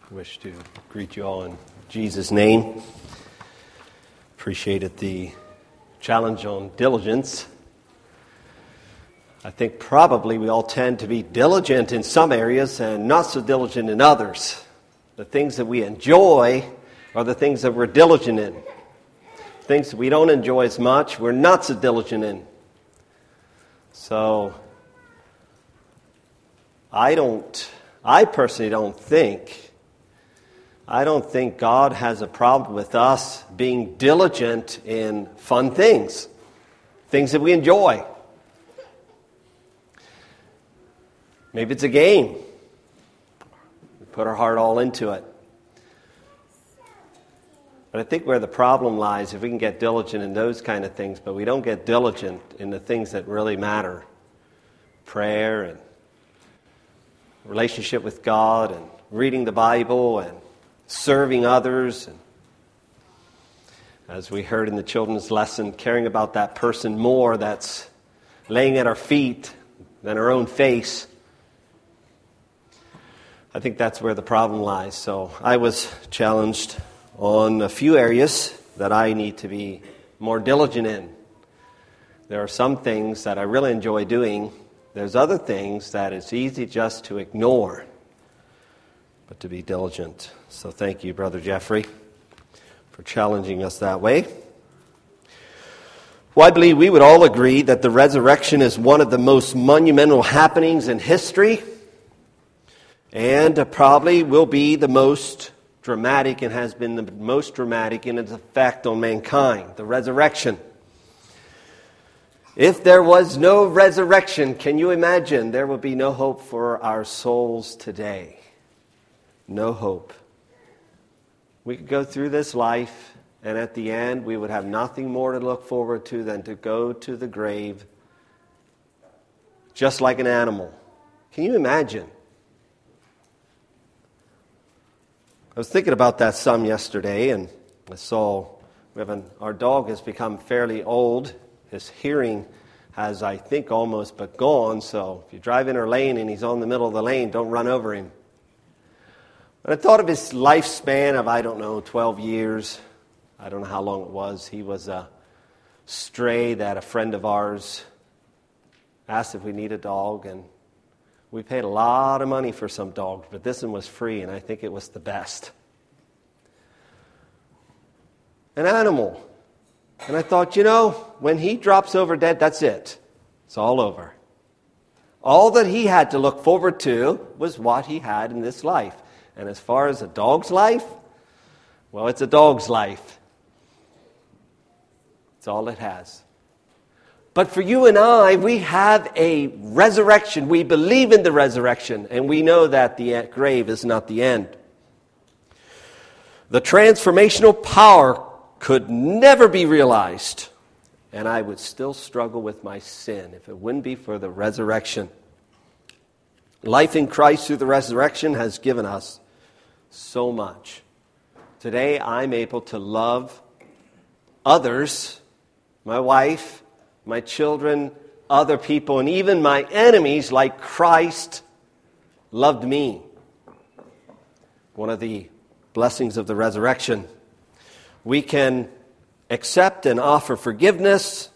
Wish to greet you all in Jesus' name. Appreciated the challenge on diligence. I think probably we all tend to be diligent in some areas and not so diligent in others. The things that we enjoy are the things that we're diligent in. Things that we don't enjoy as much, we're not so diligent in. So, I personally don't think God has a problem with us being diligent in fun things that we enjoy. Maybe it's a game. We put our heart all into it. But I think where the problem lies, if we can get diligent in those kind of things, but we don't get diligent in the things that really matter, prayer and relationship with God and reading the Bible and serving others, and as we heard in the children's lesson, caring about that person more that's laying at our feet than our own face. I think that's where the problem lies. So I was challenged on a few areas that I need to be more diligent in. There are some things that I really enjoy doing. There's other things that it's easy just to ignore, but to be diligent. So thank you, Brother Jeffrey, for challenging us that way. Well, I believe we would all agree that the resurrection is one of the most monumental happenings in history, and probably will be the most dramatic and has been the most dramatic in its effect on mankind, the resurrection. If there was no resurrection, can you imagine? There would be no hope for our souls today. No hope. We could go through this life, and at the end, we would have nothing more to look forward to than to go to the grave just like an animal. Can you imagine? I was thinking about that some yesterday, and I saw our dog has become fairly old. His hearing has, I think, almost but gone, so if you drive in our lane and he's on the middle of the lane, don't run over him. But I thought of his lifespan of, 12 years. I don't know how long it was. He was a stray that a friend of ours asked if we need a dog, and we paid a lot of money for some dogs, but this one was free, and I think it was the best. An animal. And I thought, when he drops over dead, that's it. It's all over. All that he had to look forward to was what he had in this life. And as far as a dog's life, well, it's a dog's life. It's all it has. But for you and I, we have a resurrection. We believe in the resurrection, and we know that the grave is not the end. The transformational power could never be realized, and I would still struggle with my sin if it wouldn't be for the resurrection. Life in Christ through the resurrection has given us so much. Today, I'm able to love others, my wife, my children, other people, and even my enemies like Christ loved me. One of the blessings of the resurrection. We can accept and offer forgiveness.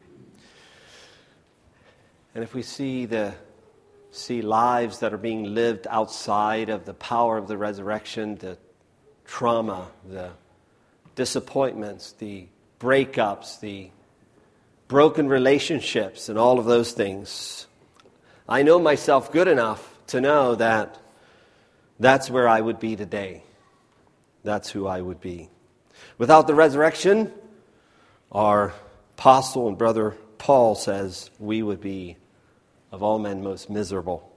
And if we see lives that are being lived outside of the power of the resurrection, the trauma, the disappointments, the breakups, the broken relationships, and all of those things, I know myself good enough to know that that's where I would be today. That's who I would be. Without the resurrection, our apostle and brother Paul says we would be, of all men, most miserable.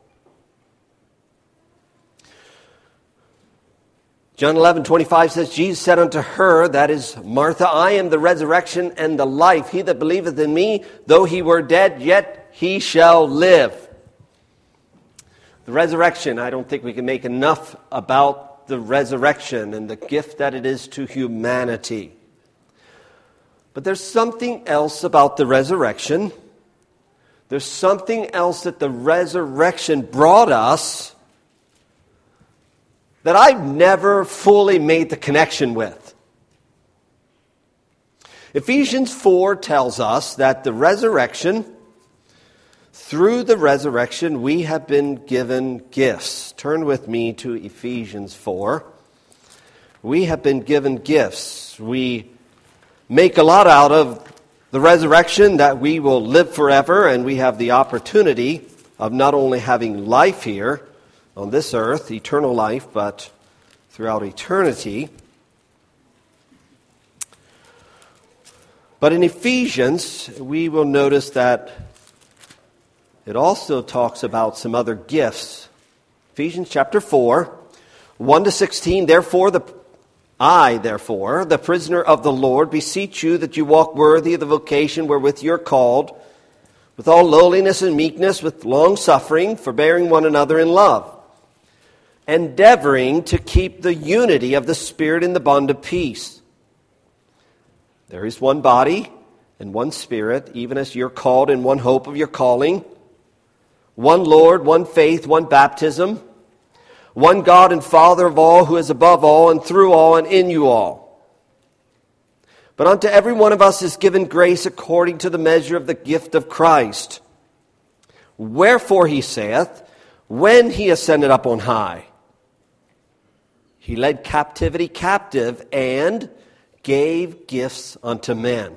John 11:25 says, Jesus said unto her, that is Martha, I am the resurrection and the life. He that believeth in me, though he were dead, yet he shall live. The resurrection, I don't think we can make enough about the resurrection and the gift that it is to humanity. But there's something else about the resurrection. There's something else that the resurrection brought us that I've never fully made the connection with. Ephesians 4 tells us that the resurrection, through the resurrection, we have been given gifts. Turn with me to Ephesians 4. We have been given gifts. We make a lot out of the resurrection, that we will live forever, and we have the opportunity of not only having life here on this earth, eternal life, but throughout eternity. But in Ephesians, we will notice that it also talks about some other gifts. Ephesians chapter 4, 1 to 16, I, the prisoner of the Lord, beseech you that you walk worthy of the vocation wherewith you are called, with all lowliness and meekness, with long suffering, forbearing one another in love, endeavoring to keep the unity of the Spirit in the bond of peace. There is one body and one Spirit, even as you're called in one hope of your calling, one Lord, one faith, one baptism, one God and Father of all, who is above all and through all and in you all. But unto every one of us is given grace according to the measure of the gift of Christ. Wherefore he saith, when he ascended up on high, he led captivity captive and gave gifts unto men.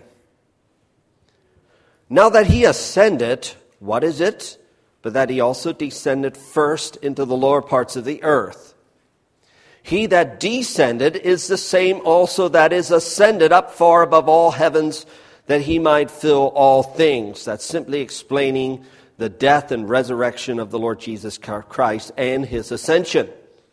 Now that he ascended, what is it? But that he also descended first into the lower parts of the earth. He that descended is the same also that is ascended up far above all heavens, that he might fill all things. That's simply explaining the death and resurrection of the Lord Jesus Christ and his ascension.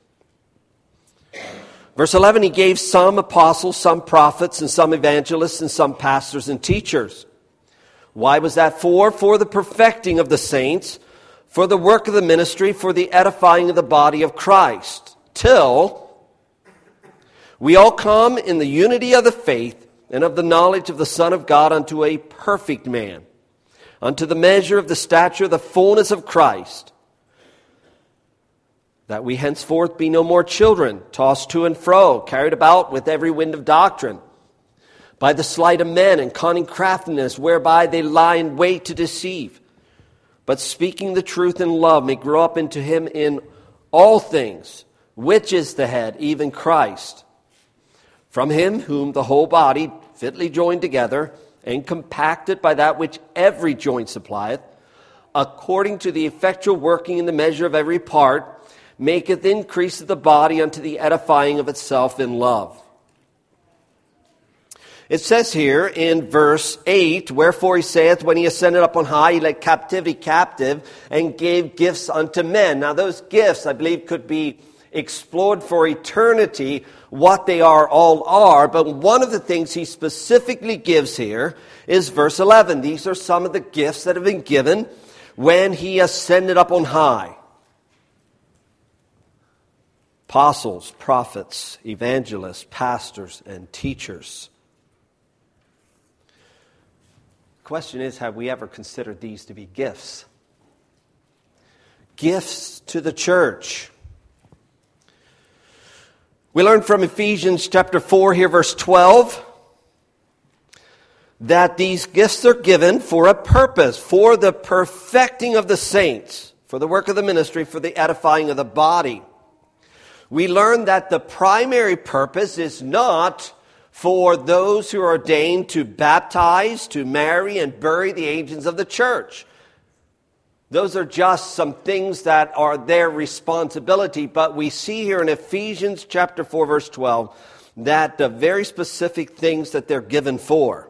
Verse 11, he gave some apostles, some prophets, and some evangelists, and some pastors and teachers. Why was that for? For the perfecting of the saints, for the work of the ministry, for the edifying of the body of Christ, till we all come in the unity of the faith and of the knowledge of the Son of God unto a perfect man, unto the measure of the stature of the fullness of Christ, that we henceforth be no more children, tossed to and fro, carried about with every wind of doctrine, by the sleight of men and cunning craftiness, whereby they lie in wait to deceive. But speaking the truth in love may grow up into him in all things, which is the head, even Christ. From him whom the whole body, fitly joined together, and compacted by that which every joint supplieth, according to the effectual working in the measure of every part, maketh increase of the body unto the edifying of itself in love. It says here in verse 8, wherefore he saith, when he ascended up on high, he led captivity captive and gave gifts unto men. Now those gifts, I believe, could be explored for eternity, what they all are. But one of the things he specifically gives here is verse 11. These are some of the gifts that have been given when he ascended up on high. Apostles, prophets, evangelists, pastors, and teachers. Question is, have we ever considered these to be gifts? Gifts to the church. We learn from Ephesians chapter 4 here, verse 12, that these gifts are given for a purpose, for the perfecting of the saints, for the work of the ministry, for the edifying of the body. We learn that the primary purpose is not for those who are ordained to baptize, to marry, and bury the agents of the church. Those are just some things that are their responsibility. But we see here in Ephesians chapter 4, verse 12, that the very specific things that they're given for.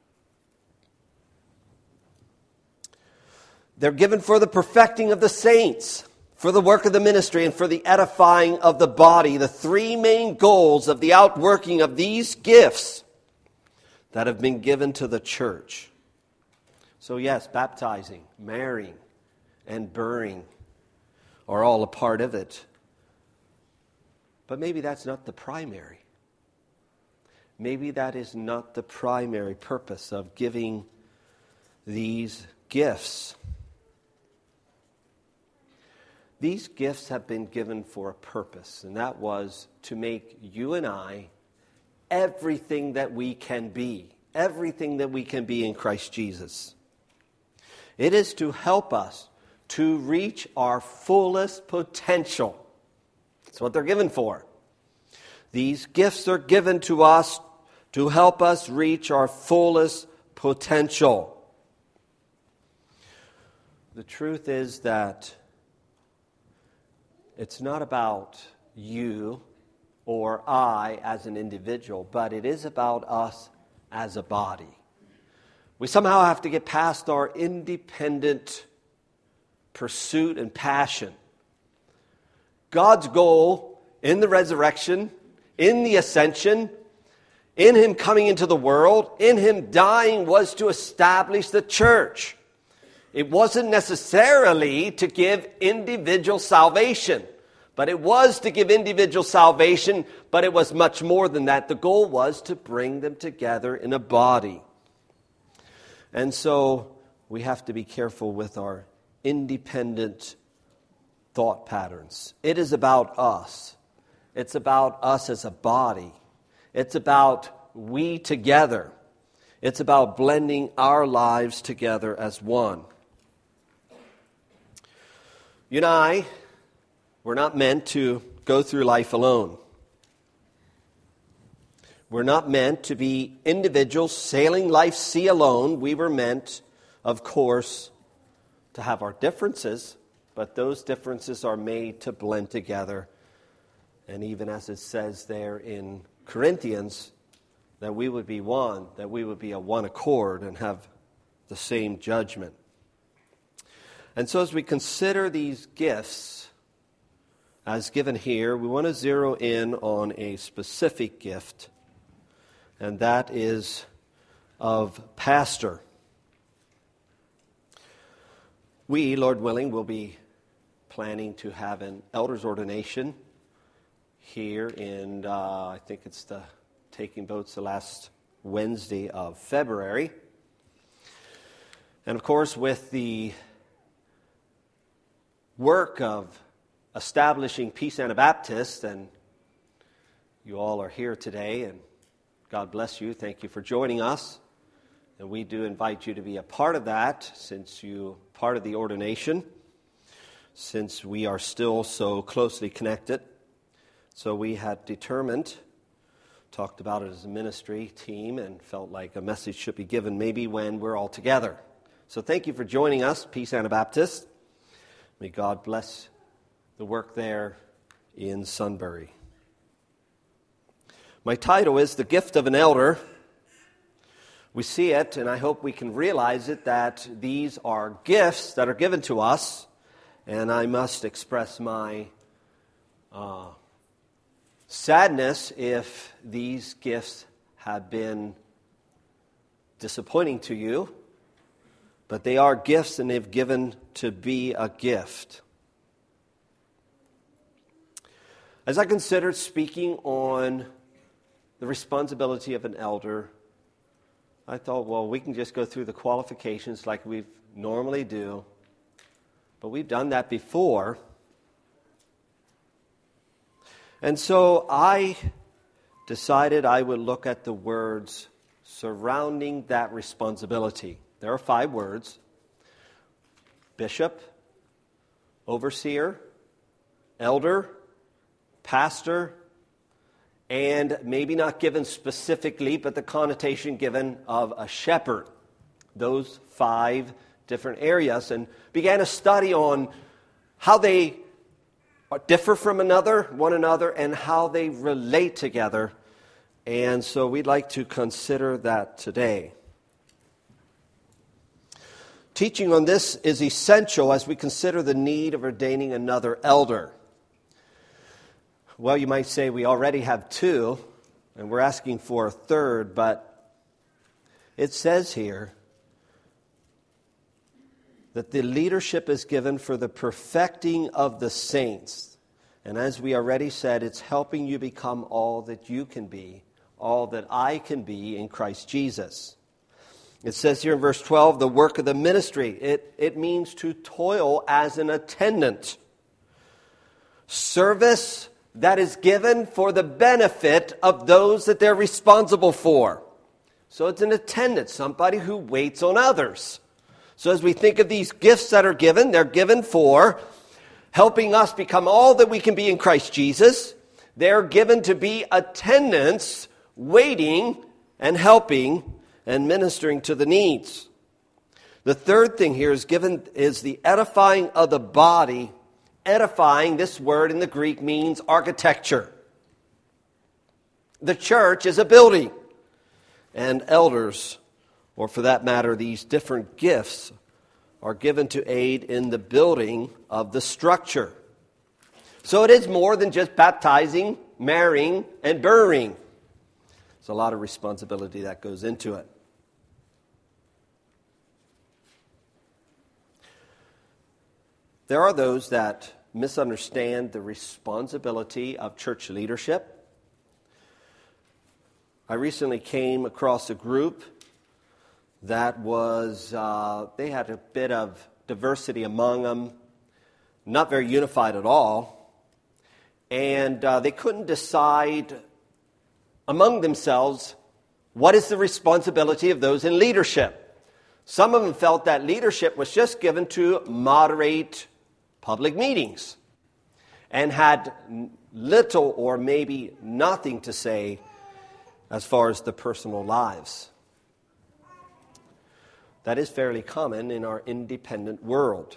They're given for the perfecting of the saints, for the work of the ministry, and for the edifying of the body. The three main goals of the outworking of these gifts that have been given to the church. So yes, baptizing, marrying, and burying are all a part of it. But maybe that's not the primary. Maybe that is not the primary purpose of giving these gifts. These gifts have been given for a purpose, and that was to make you and I everything that we can be in Christ Jesus. It is to help us to reach our fullest potential. That's what they're given for. These gifts are given to us to help us reach our fullest potential. The truth is that it's not about you or I as an individual, but it is about us as a body. We somehow have to get past our independent pursuit and passion. God's goal in the resurrection, in the ascension, in Him coming into the world, in Him dying, was to establish the church. It wasn't necessarily to give individual salvation, but it was to give individual salvation, but it was much more than that. The goal was to bring them together in a body. And so we have to be careful with our independent thought patterns. It is about us. It's about us as a body. It's about we together. It's about blending our lives together as one. You and I, we're not meant to go through life alone. We're not meant to be individuals sailing life's sea alone. We were meant, of course, to have our differences, but those differences are made to blend together. And even as it says there in Corinthians, that we would be one, that we would be a one accord and have the same judgment. And so as we consider these gifts as given here, we want to zero in on a specific gift, and that is of pastor. We, Lord willing, will be planning to have an elder's ordination here in, I think it's taking votes the last Wednesday of February. And of course, with the work of establishing Peace Anabaptist, and you all are here today, and God bless you. Thank you for joining us. And we do invite you to be a part of that, since you are part of the ordination, since we are still so closely connected. So we had determined, talked about it as a ministry team, and felt like a message should be given maybe when we're all together. So thank you for joining us, Peace Anabaptist. May God bless the work there in Sunbury. My title is The Gift of an Elder. We see it, and I hope we can realize it, that these are gifts that are given to us, and I must express my sadness if these gifts have been disappointing to you, but they are gifts, and they've given to be a gift. As I considered speaking on the responsibility of an elder, I thought, well, we can just go through the qualifications like we normally do, but we've done that before. And so I decided I would look at the words surrounding that responsibility. There are 5 words: bishop, overseer, elder, pastor, and maybe not given specifically, but the connotation given of a shepherd. Those 5 different areas, and began a study on how they differ from one another, and how they relate together. And so we'd like to consider that today. Teaching on this is essential as we consider the need of ordaining another elder. Well, you might say we already have 2, and we're asking for a 3rd, but it says here that the leadership is given for the perfecting of the saints. And as we already said, it's helping you become all that you can be, all that I can be in Christ Jesus. It says here in verse 12, the work of the ministry. It means to toil as an attendant. Service that is given for the benefit of those that they're responsible for. So it's an attendant, somebody who waits on others. So as we think of these gifts that are given, they're given for helping us become all that we can be in Christ Jesus. They're given to be attendants, waiting and helping and ministering to the needs. The third thing here is given is the edifying of the body. Edifying, this word in the Greek means architecture. The church is a building. And elders, or for that matter, these different gifts, are given to aid in the building of the structure. So it is more than just baptizing, marrying, and burying. There's a lot of responsibility that goes into it. There are those that misunderstand the responsibility of church leadership. I recently came across a group that was, they had a bit of diversity among them, not very unified at all, and they couldn't decide among themselves what is the responsibility of those in leadership. Some of them felt that leadership was just given to moderate public meetings and had little or maybe nothing to say as far as the personal lives. That is fairly common in our independent world.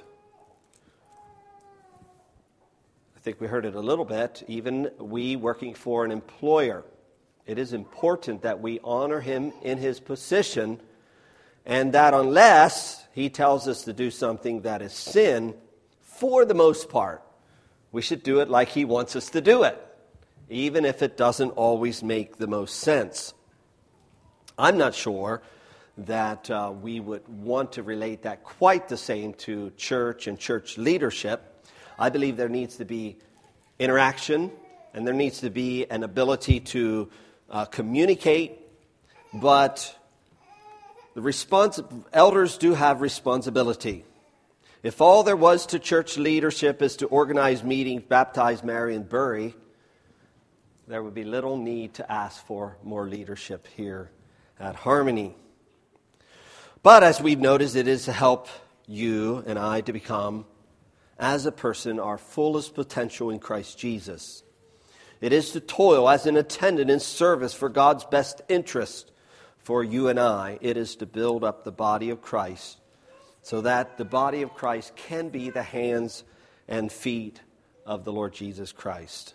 I think we heard it a little bit, even we working for an employer. It is important that we honor him in his position, and that unless he tells us to do something that is sin, for the most part, we should do it like he wants us to do it, even if it doesn't always make the most sense. I'm not sure that we would want to relate that quite the same to church and church leadership. I believe there needs to be interaction, and there needs to be an ability to communicate, but the elders do have responsibility. If all there was to church leadership is to organize meetings, baptize, marry, and bury, there would be little need to ask for more leadership here at Harmony. But as we've noticed, it is to help you and I to become, as a person, our fullest potential in Christ Jesus. It is to toil as an attendant in service for God's best interest for you and I. It is to build up the body of Christ so that the body of Christ can be the hands and feet of the Lord Jesus Christ.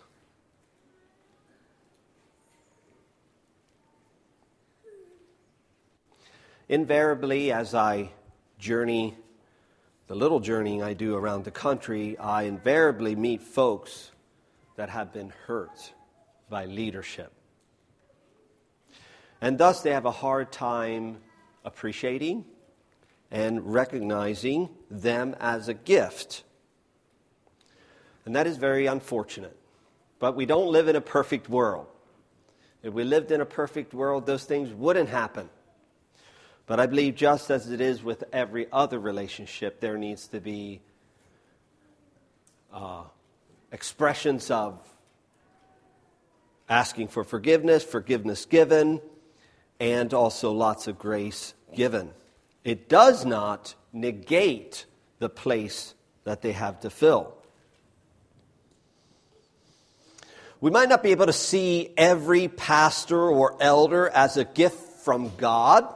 Invariably, as I journey, the little journeying I do around the country, I invariably meet folks that have been hurt by leadership. And thus they have a hard time appreciating and recognizing them as a gift. And that is very unfortunate. But we don't live in a perfect world. If we lived in a perfect world, those things wouldn't happen. But I believe just as it is with every other relationship, there needs to be expressions of asking for forgiveness, forgiveness given, and also lots of grace given. It does not negate the place that they have to fill. We might not be able to see every pastor or elder as a gift from God.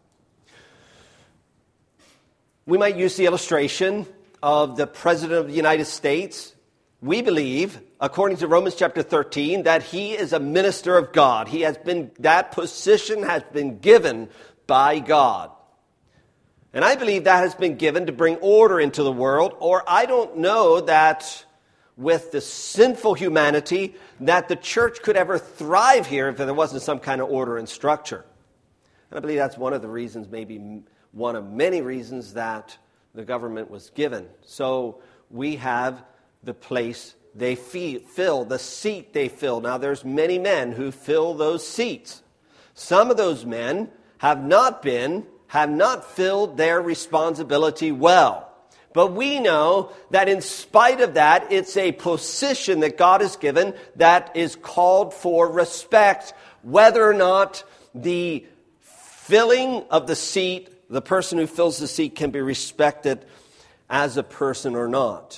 We might use the illustration of the President of the United States. We believe, according to Romans chapter 13, that he is a minister of God. That position has been given by God. And I believe that has been given to bring order into the world, or I don't know that with the sinful humanity that the church could ever thrive here if there wasn't some kind of order and structure. And I believe that's one of the reasons, maybe one of many reasons, that the government was given. So we have the place they fill, the seat they fill. Now there's many men who fill those seats. Some of those men have not filled their responsibility well. But we know that in spite of that, it's a position that God has given that is called for respect, whether or not the filling of the seat, the person who fills the seat can be respected as a person or not.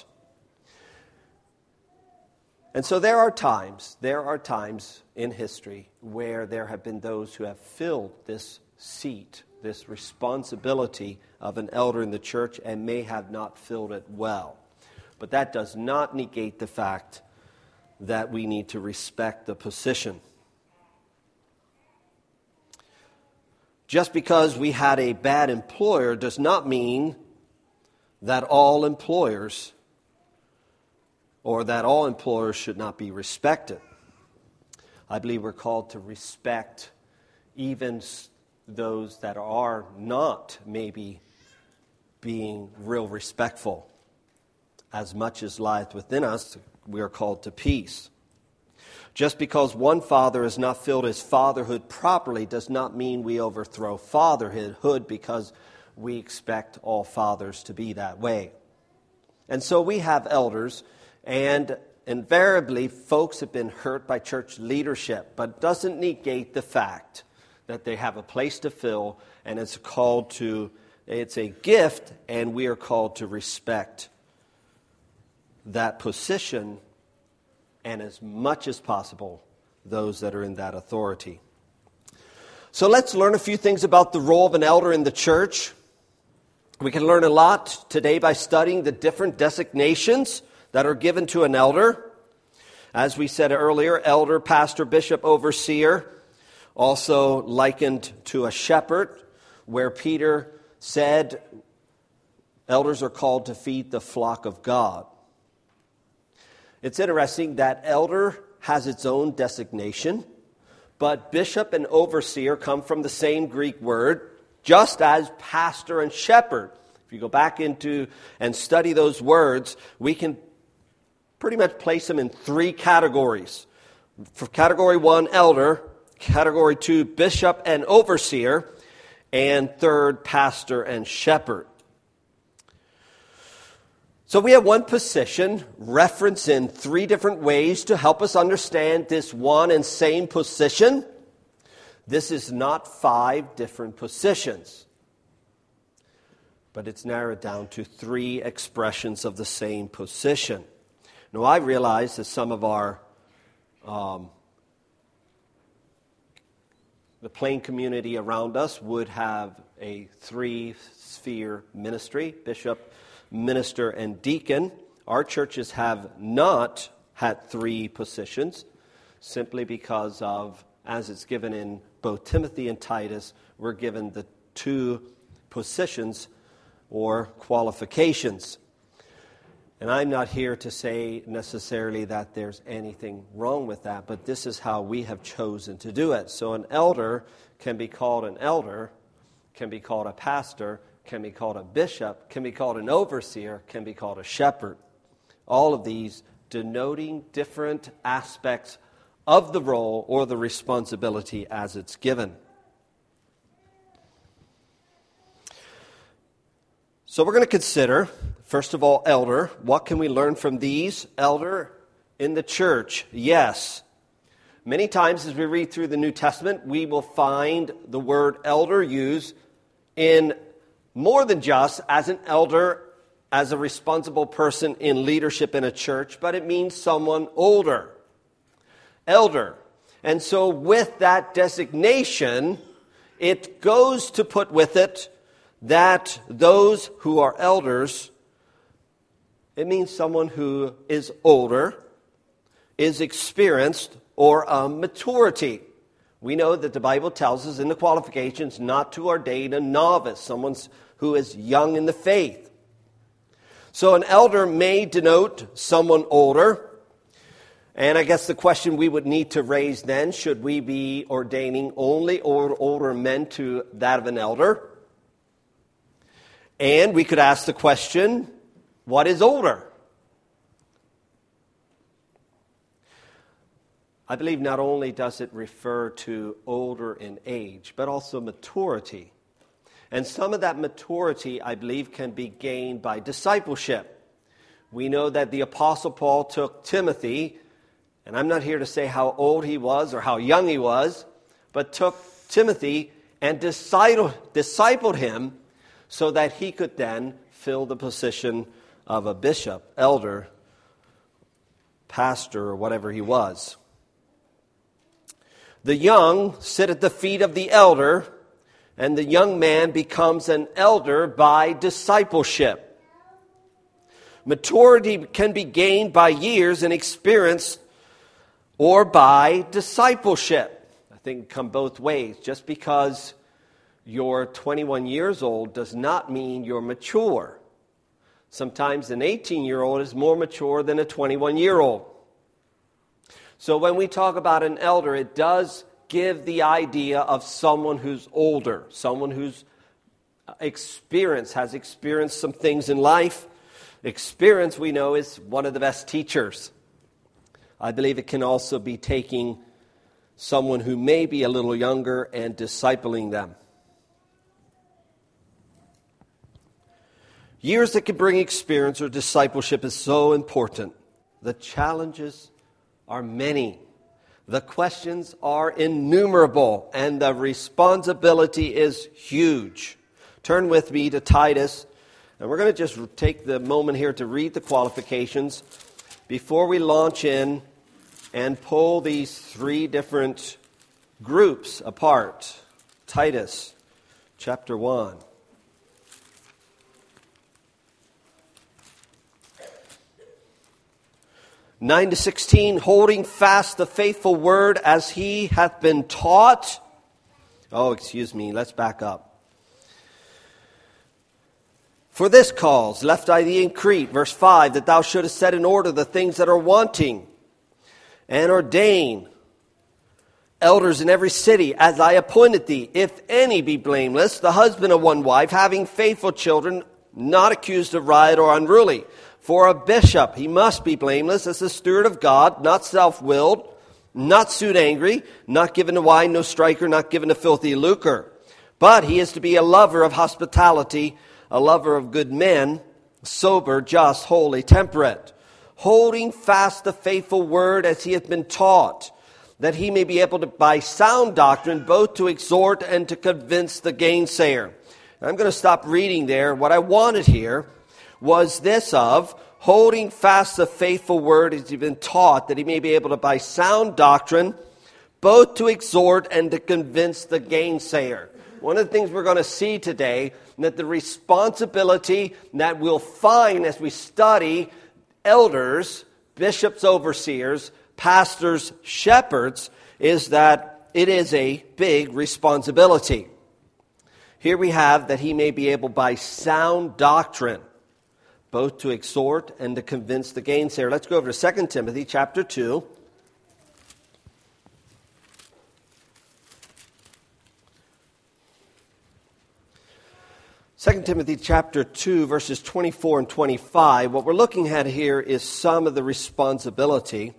And so there are times in history where there have been those who have filled this seat, this responsibility of an elder in the church, and may have not filled it well. But that does not negate the fact that we need to respect the position. Just because we had a bad employer does not mean that all employers should not be respected. I believe we're called to respect even those that are not maybe being real respectful. As much as lieth within us, we are called to peace. Just because one father has not filled his fatherhood properly does not mean we overthrow fatherhood because we expect all fathers to be that way. And so we have elders, and invariably folks have been hurt by church leadership, but it doesn't negate the fact that they have a place to fill, and it's a gift, and we are called to respect that position, and as much as possible, those that are in that authority. So let's learn a few things about the role of an elder in the church. We can learn a lot today by studying the different designations that are given to an elder. As we said earlier, elder, pastor, bishop, overseer, also likened to a shepherd, where Peter said elders are called to feed the flock of God. It's interesting that elder has its own designation, but bishop and overseer come from the same Greek word, just as pastor and shepherd. If you go back into and study those words, we can pretty much place them in three categories. For category 1, elder; category 2, bishop and overseer; and third, pastor and shepherd. So we have one position referenced in three different ways to help us understand this one and same position. This is not 5 different positions, but it's narrowed down to 3 expressions of the same position. Now, I realize that some of our the plain community around us would have a 3-sphere ministry: bishop, minister, and deacon. Our churches have not had 3 positions, simply because of, as it's given in both Timothy and Titus, we're given the 2 positions or qualifications. And I'm not here to say necessarily that there's anything wrong with that, but this is how we have chosen to do it. So an elder can be called an elder, can be called a pastor, can be called a bishop, can be called an overseer, can be called a shepherd. All of these denoting different aspects of the role or the responsibility as it's given. So we're going to consider, first of all, elder. What can we learn from these? Elder in the church. Yes. Many times as we read through the New Testament, we will find the word elder used in more than just as an elder, as a responsible person in leadership in a church, but it means someone older. Elder. And so with that designation, it goes to put with it that those who are elders, it means someone who is older, is experienced, or maturity. We know that the Bible tells us in the qualifications not to ordain a novice, someone who is young in the faith. So an elder may denote someone older. And I guess the question we would need to raise then, should we be ordaining only older men to that of an elder? And we could ask the question, what is older? I believe not only does it refer to older in age, but also maturity. And some of that maturity, I believe, can be gained by discipleship. We know that the Apostle Paul took Timothy, and I'm not here to say how old he was or how young he was, but took Timothy and discipled him so that he could then fill the position of a bishop, elder, pastor, or whatever he was. The young sit at the feet of the elder, and the young man becomes an elder by discipleship. Maturity can be gained by years and experience or by discipleship. I think it can come both ways. Just because you're 21 years old does not mean you're mature. Sometimes an 18-year-old is more mature than a 21-year-old. So when we talk about an elder, it does give the idea of someone who's older, someone who's has experienced some things in life. Experience, we know, is one of the best teachers. I believe it can also be taking someone who may be a little younger and discipling them. Years that can bring experience or discipleship is so important. The challenges are many. The questions are innumerable, and the responsibility is huge. Turn with me to Titus, and we're going to just take the moment here to read the qualifications before we launch in and pull these three different groups apart. Titus, chapter 1. (9 to 16), holding fast the faithful word as he hath been taught. Let's back up. For this cause left I thee in Crete, verse 5, that thou shouldest set in order the things that are wanting, and ordain elders in every city, as I appointed thee. If any be blameless, the husband of one wife, having faithful children, not accused of riot or unruly. For a bishop, he must be blameless as the steward of God, not self-willed, not soon angry, not given to wine, no striker, not given to filthy lucre. But he is to be a lover of hospitality, a lover of good men, sober, just, holy, temperate, holding fast the faithful word as he hath been taught, that he may be able to, by sound doctrine, both to exhort and to convince the gainsayer. I'm going to stop reading there. What I wanted here was this of holding fast the faithful word as he's been taught, that he may be able to, by sound doctrine, both to exhort and to convince the gainsayer. One of the things we're going to see today, that the responsibility that we'll find as we study elders, bishops, overseers, pastors, shepherds, is that it is a big responsibility. Here we have that he may be able, by sound doctrine, both to exhort and to convince the gainsayer. Let's go over to 2 Timothy chapter 2. Second Timothy chapter 2, verses 24 and 25. What we're looking at here is some of the responsibility.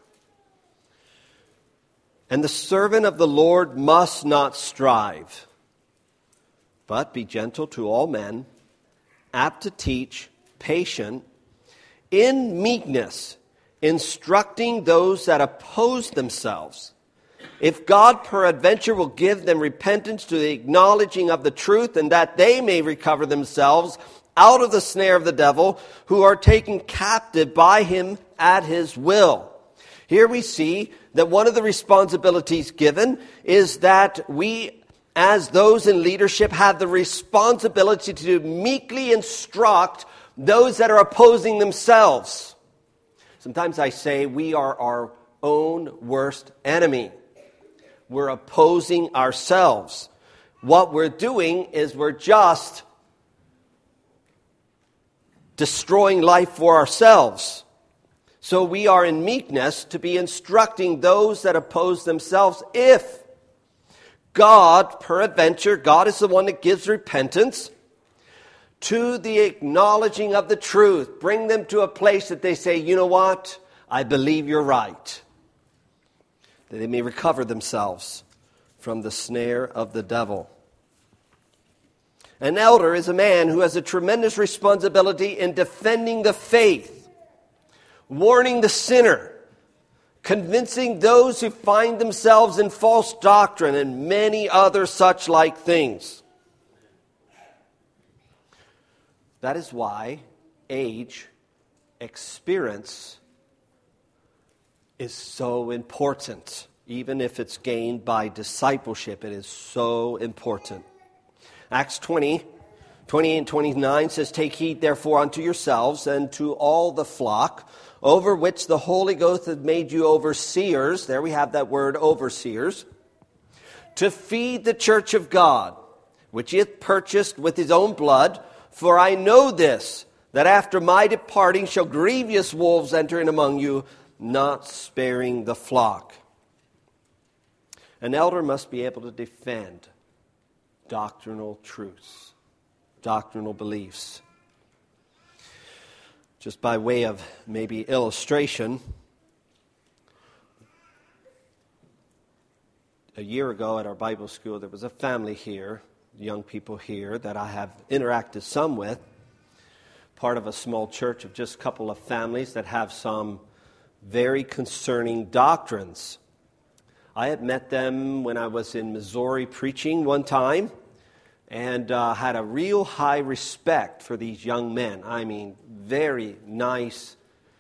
And the servant of the Lord must not strive, but be gentle to all men, apt to teach, patient, in meekness, instructing those that oppose themselves. If God peradventure will give them repentance to the acknowledging of the truth, and that they may recover themselves out of the snare of the devil, who are taken captive by him at his will. Here we see that one of the responsibilities given is that we, as those in leadership, have the responsibility to meekly instruct those that are opposing themselves. Sometimes I say we are our own worst enemy. We're opposing ourselves. What we're doing is we're just destroying life for ourselves. So we are in meekness to be instructing those that oppose themselves. If God, peradventure, God is the one that gives repentance, to the acknowledging of the truth. Bring them to a place that they say, you know what? I believe you're right. That they may recover themselves from the snare of the devil. An elder is a man who has a tremendous responsibility in defending the faith, warning the sinner, convincing those who find themselves in false doctrine, and many other such like things. That is why age, experience is so important. Even if it's gained by discipleship, it is so important. Acts 20, 28 and 29 says, "Take heed therefore unto yourselves and to all the flock, over which the Holy Ghost hath made you overseers," there we have that word, overseers, "to feed the church of God, which he hath purchased with his own blood. For I know this, that after my departing shall grievous wolves enter in among you, not sparing the flock." An elder must be able to defend doctrinal truths, doctrinal beliefs. Just by way of maybe illustration, a year ago at our Bible school, there was a family here, young people here, that I have interacted some with, part of a small church of just a couple of families that have some very concerning doctrines. I had met them when I was in Missouri preaching one time, and had a real high respect for these young men. I mean, very nice,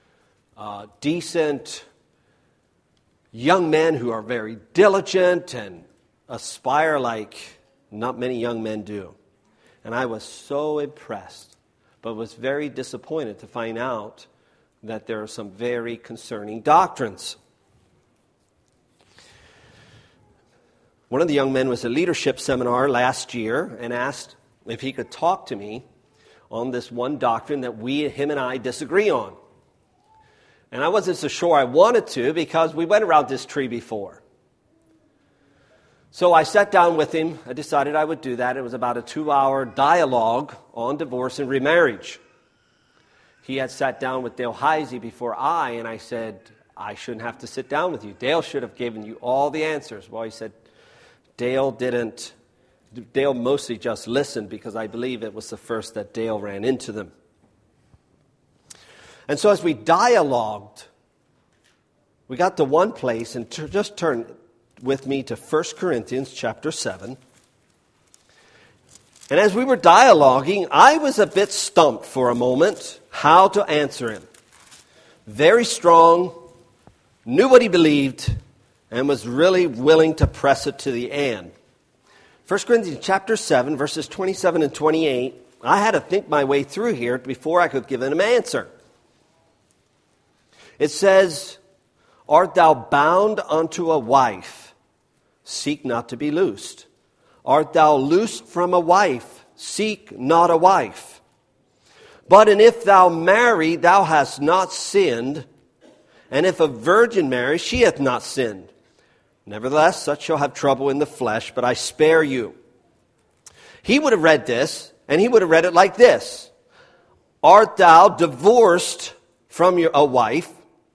decent young men who are very diligent and aspire like not many young men do. And I was so impressed, but was very disappointed to find out that there are some very concerning doctrines. One of the young men was at a leadership seminar last year and asked if he could talk to me on this one doctrine that him and I disagree on. And I wasn't so sure I wanted to, because we went around this tree before. So I sat down with him. I decided I would do that. It was about a 2-hour dialogue on divorce and remarriage. He had sat down with Dale Heisey before and I said, "I shouldn't have to sit down with you. Dale should have given you all the answers." Well, he said, Dale didn't. Dale mostly just listened, because I believe it was the first that Dale ran into them. And so as we dialogued, we got to one place, and just turn with me to 1 Corinthians chapter 7. And as we were dialoguing, I was a bit stumped for a moment how to answer him. Very strong, knew what he believed, and was really willing to press it to the end. 1 Corinthians chapter 7, verses 27 and 28, I had to think my way through here before I could give him an answer. It says, "Art thou bound unto a wife? Seek not to be loosed. Art thou loosed from a wife? Seek not a wife. But and if thou marry, thou hast not sinned. And if a virgin marry, she hath not sinned. Nevertheless, such shall have trouble in the flesh, but I spare you." He would have read this, and he would have read it like this: "Art thou divorced from a wife?"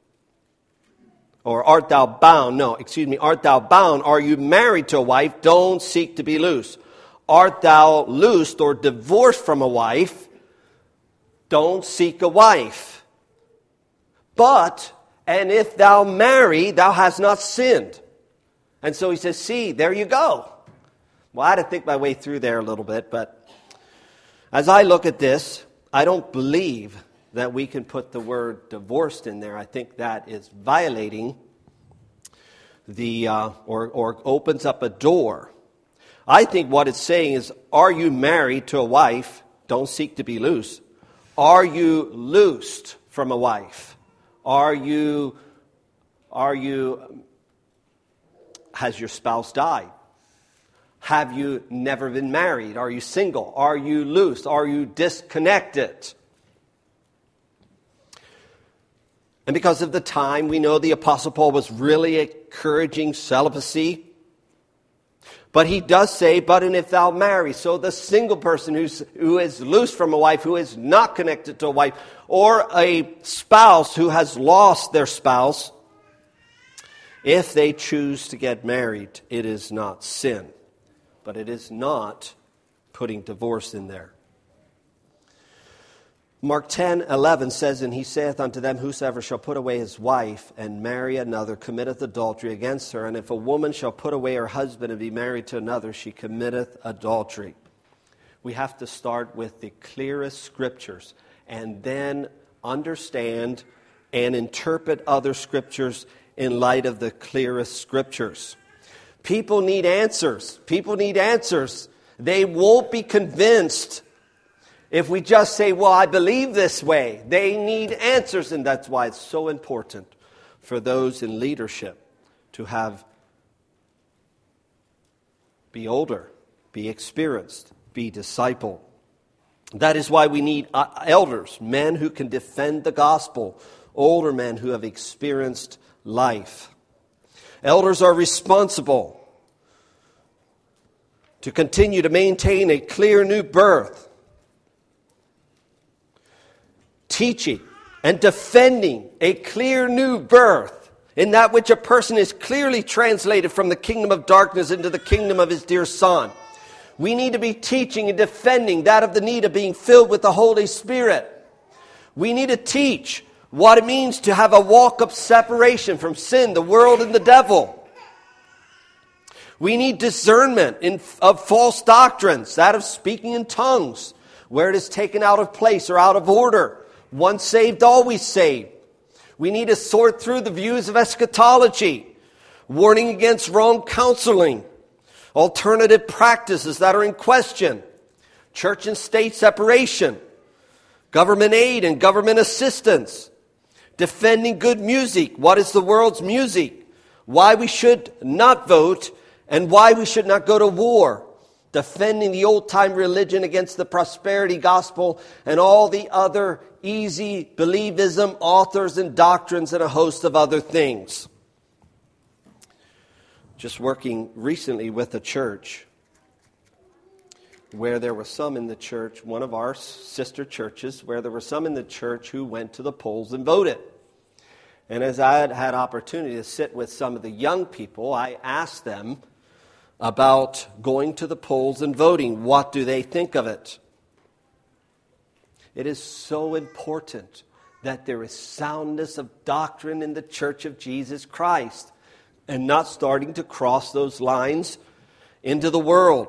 Or art thou bound? Art thou bound? Are you married to a wife? Don't seek to be loose. Art thou loosed or divorced from a wife? Don't seek a wife. But, and if thou marry, thou hast not sinned. And so he says, see, there you go. Well, I had to think my way through there a little bit, but as I look at this, I don't believe that we can put the word divorced in there. I think that is violating the, or opens up a door. I think what it's saying is, are you married to a wife? Don't seek to be loose. Are you loosed from a wife? Has your spouse died? Have you never been married? Are you single? Are you loose? Are you disconnected? And because of the time, we know the Apostle Paul was really encouraging celibacy. But he does say, but and if thou marry. So the single person who is loose from a wife, who is not connected to a wife, or a spouse who has lost their spouse, if they choose to get married, it is not sin. But it is not putting divorce in there. Mark 10:11 says, "And he saith unto them, Whosoever shall put away his wife and marry another committeth adultery against her. And if a woman shall put away her husband and be married to another, she committeth adultery." We have to start with the clearest scriptures and then understand and interpret other scriptures in light of the clearest scriptures. People need answers. People need answers. They won't be convinced if we just say, well, I believe this way. They need answers, and that's why it's so important for those in leadership to be older, be experienced, be discipled. That is why we need elders, men who can defend the gospel, older men who have experienced life. Elders are responsible to continue to maintain a clear new birth, teaching and defending a clear new birth in that which a person is clearly translated from the kingdom of darkness into the kingdom of his dear Son. We need to be teaching and defending that of the need of being filled with the Holy Spirit. We need to teach what it means to have a walk of separation from sin, the world, and the devil. We need discernment of false doctrines, that of speaking in tongues, where it is taken out of place or out of order. Once saved, always saved. We need to sort through the views of eschatology, warning against wrong counseling, alternative practices that are in question, church and state separation, government aid and government assistance, defending good music. What is the world's music? Why we should not vote and why we should not go to war. Defending the old-time religion against the prosperity gospel and all the other easy believism, authors and doctrines and a host of other things. Just working recently with a church where there were some in the church, one of our sister churches, where there were some in the church who went to the polls and voted. And as I had opportunity to sit with some of the young people, I asked them about going to the polls and voting. What do they think of it? It is so important that there is soundness of doctrine in the Church of Jesus Christ and not starting to cross those lines into the world.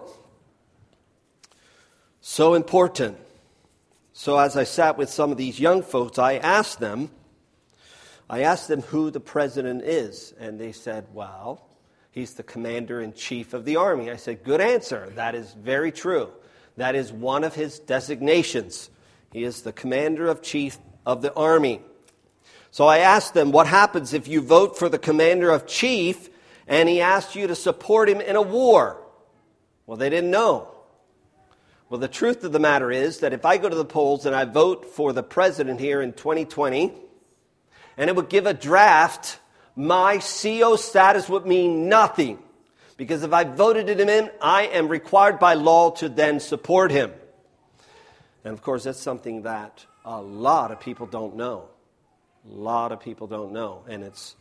So important. So as I sat with some of these young folks, I asked them who the president is. And they said, well, he's the commander-in-chief of the army. I said, good answer. That is very true. That is one of his designations. He is the commander-in-chief of the army. So I asked them, what happens if you vote for the commander-in-chief and he asks you to support him in a war? Well, they didn't know. Well, the truth of the matter is that if I go to the polls and I vote for the president here in 2020, and it would give a draft, my CO status would mean nothing. Because if I voted him in, I am required by law to then support him. And of course, that's something that a lot of people don't know. A lot of people don't know. And it's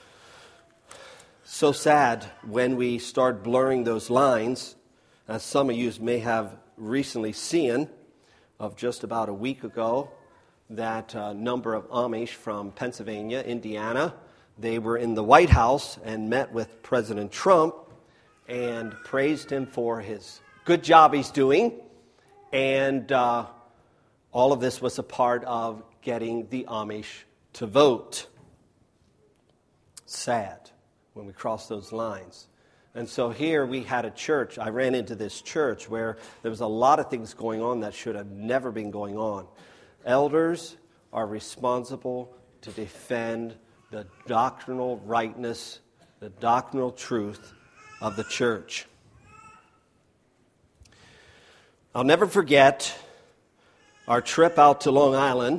so sad when we start blurring those lines, as some of you may have recently seen, of just about a week ago, that number of Amish from Pennsylvania, Indiana, they were in the White House and met with President Trump and praised him for his good job he's doing. And all of this was a part of getting the Amish to vote. Sad when we cross those lines. And so here we had a church. I ran into this church where there was a lot of things going on that should have never been going on. Elders are responsible to defend the doctrinal rightness, the doctrinal truth of the church. I'll never forget our trip out to Long Island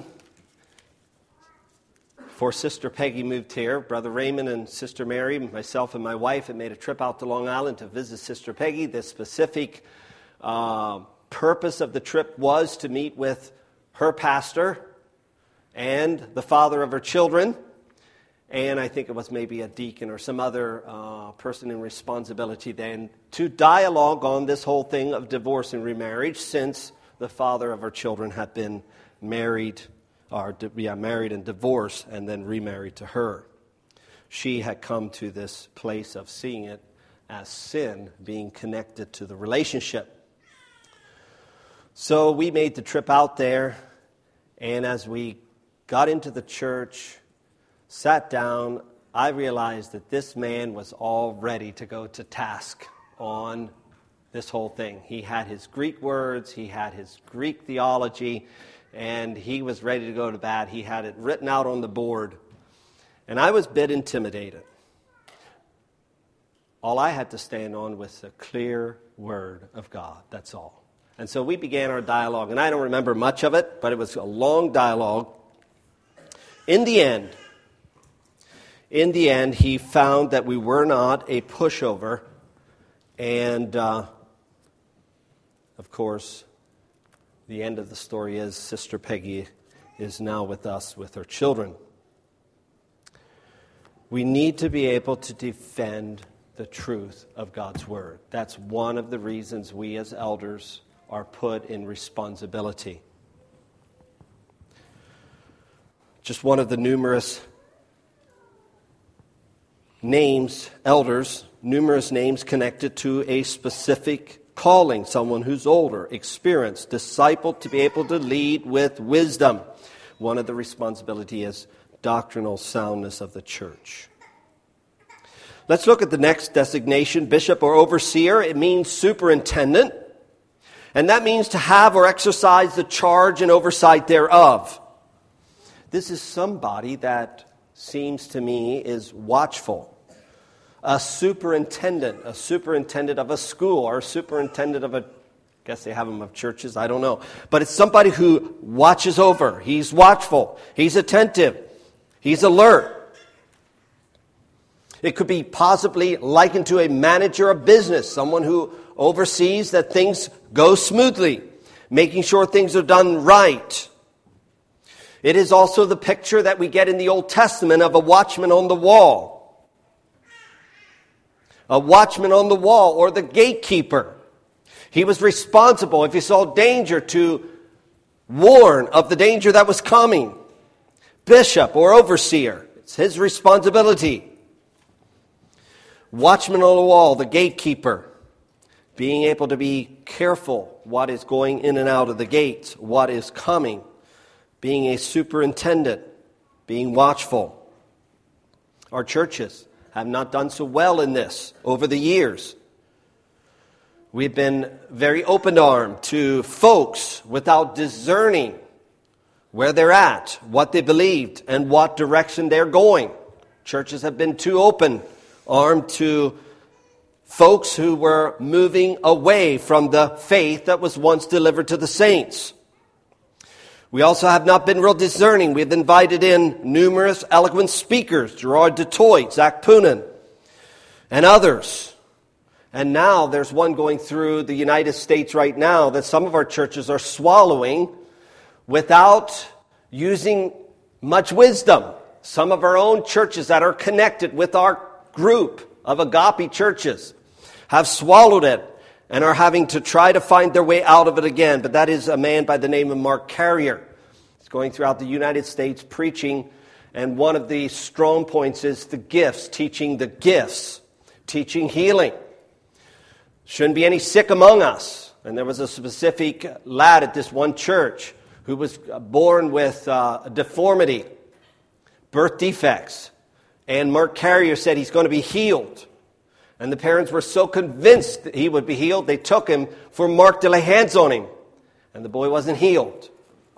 before Sister Peggy moved here. Brother Raymond and Sister Mary, myself and my wife, had made a trip out to Long Island to visit Sister Peggy. The specific purpose of the trip was to meet with her pastor and the father of her children. and I think it was maybe a deacon or some other person in responsibility then, to dialogue on this whole thing of divorce and remarriage, since the father of our children had been married and divorced and then remarried to her. She had come to this place of seeing it as sin being connected to the relationship. So we made the trip out there, and as we got into the church, sat down, I realized that this man was all ready to go to task on this whole thing. He had his Greek words, he had his Greek theology, and he was ready to go to bat. He had it written out on the board, and I was a bit intimidated. All I had to stand on was the clear word of God, that's all. And so we began our dialogue, and I don't remember much of it, but it was a long dialogue. In the end, he found that we were not a pushover, and of course, the end of the story is Sister Peggy is now with us with her children. We need to be able to defend the truth of God's Word. That's one of the reasons we as elders are put in responsibility. Just one of the numerous names, elders, numerous names connected to a specific calling, someone who's older, experienced, discipled to be able to lead with wisdom. One of the responsibility is doctrinal soundness of the church. Let's look at the next designation, bishop or overseer. It means superintendent, and that means to have or exercise the charge and oversight thereof. This is somebody that seems to me is watchful. A superintendent of a school, or a superintendent of I guess they have them of churches, I don't know. But it's somebody who watches over. He's watchful. He's attentive. He's alert. It could be possibly likened to a manager of business, someone who oversees that things go smoothly, making sure things are done right. It is also the picture that we get in the Old Testament of a watchman on the wall. A watchman on the wall, or the gatekeeper. He was responsible, if he saw danger, to warn of the danger that was coming. Bishop or overseer, it's his responsibility. Watchman on the wall, the gatekeeper, being able to be careful what is going in and out of the gates, what is coming. Being a superintendent, being watchful. Our churches have not done so well in this over the years. We've been very open-armed to folks without discerning where they're at, what they believed, and what direction they're going. Churches have been too open-armed to folks who were moving away from the faith that was once delivered to the saints. We also have not been real discerning. We've invited in numerous eloquent speakers, Gerard DeToit, Zach Poonen, and others. And now there's one going through the United States right now that some of our churches are swallowing without using much wisdom. Some of our own churches that are connected with our group of agape churches have swallowed it and are having to try to find their way out of it again. But that is a man by the name of Mark Carrier. He's going throughout the United States preaching, and one of the strong points is the gifts, teaching healing. Shouldn't be any sick among us. And there was a specific lad at this one church who was born with a deformity, birth defects. And Mark Carrier said he's going to be healed. And the parents were so convinced that he would be healed, they took him for Mark to lay hands on him. And the boy wasn't healed.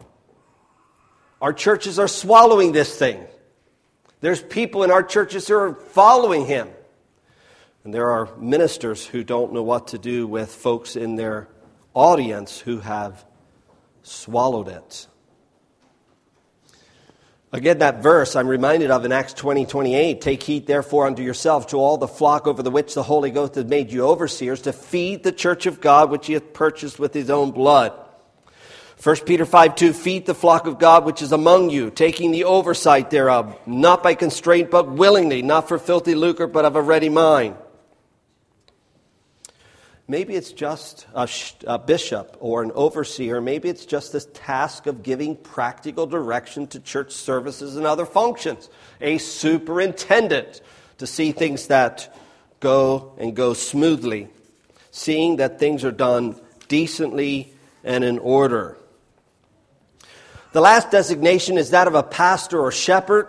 Our churches are swallowing this thing. There's people in our churches who are following him. And there are ministers who don't know what to do with folks in their audience who have swallowed it. Again, that verse I'm reminded of in Acts 20:28. Take heed therefore unto yourself to all the flock over the which the Holy Ghost hath made you overseers, to feed the church of God which he hath purchased with his own blood. 1 Peter 5:2, feed the flock of God which is among you, taking the oversight thereof, not by constraint, but willingly, not for filthy lucre, but of a ready mind. Maybe it's just a bishop or an overseer. Maybe it's just this task of giving practical direction to church services and other functions. A superintendent to see things that go smoothly, seeing that things are done decently and in order. The last designation is that of a pastor or shepherd.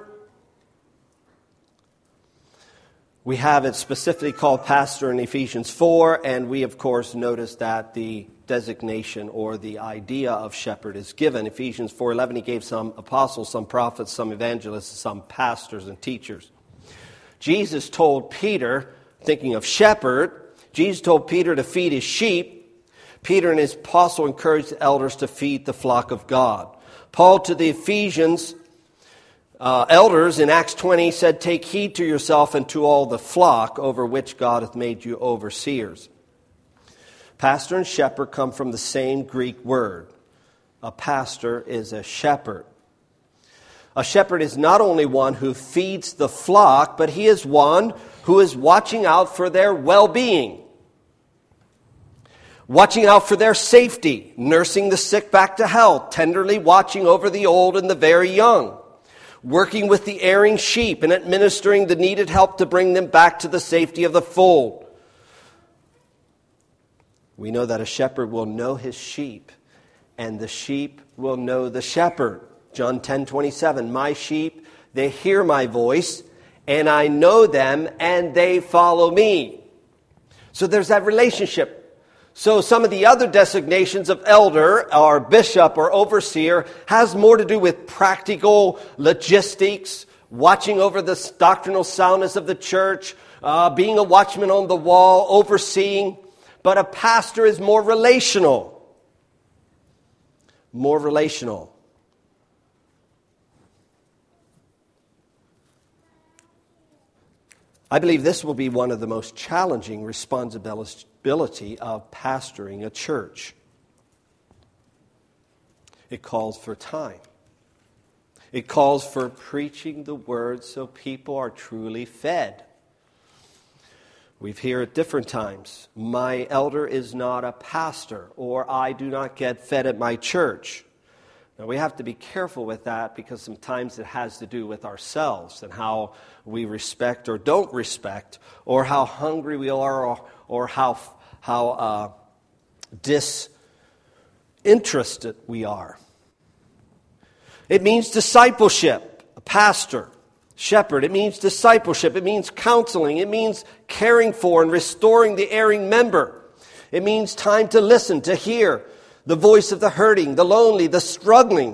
We have it specifically called pastor in Ephesians 4, and we, of course, notice that the designation or the idea of shepherd is given. Ephesians 4:11, he gave some apostles, some prophets, some evangelists, some pastors and teachers. Jesus told Peter, thinking of shepherd, Jesus told Peter to feed his sheep. Peter and his apostle encouraged the elders to feed the flock of God. Paul to the Ephesians elders in Acts 20 said, take heed to yourself and to all the flock over which God hath made you overseers. Pastor and shepherd come from the same Greek word. A pastor is a shepherd. A shepherd is not only one who feeds the flock, but he is one who is watching out for their well-being. Watching out for their safety, nursing the sick back to health, tenderly watching over the old and the very young, working with the erring sheep and administering the needed help to bring them back to the safety of the fold. We know that a shepherd will know his sheep, and the sheep will know the shepherd. John 10:27, my sheep, they hear my voice, and I know them, and they follow me. So there's that relationship. So some of the other designations of elder or bishop or overseer has more to do with practical logistics, watching over the doctrinal soundness of the church, being a watchman on the wall, overseeing. But a pastor is more relational. More relational. I believe this will be one of the most challenging responsibility of pastoring a church. It calls for time. It calls for preaching the word so people are truly fed. We've heard at different times, my elder is not a pastor, or I do not get fed at my church. Now, we have to be careful with that because sometimes it has to do with ourselves and how we respect or don't respect, or how hungry we are, or how disinterested we are. It means discipleship, a pastor, shepherd. It means discipleship. It means counseling. It means caring for and restoring the erring member. It means time to listen, to hear the voice of the hurting, the lonely, the struggling.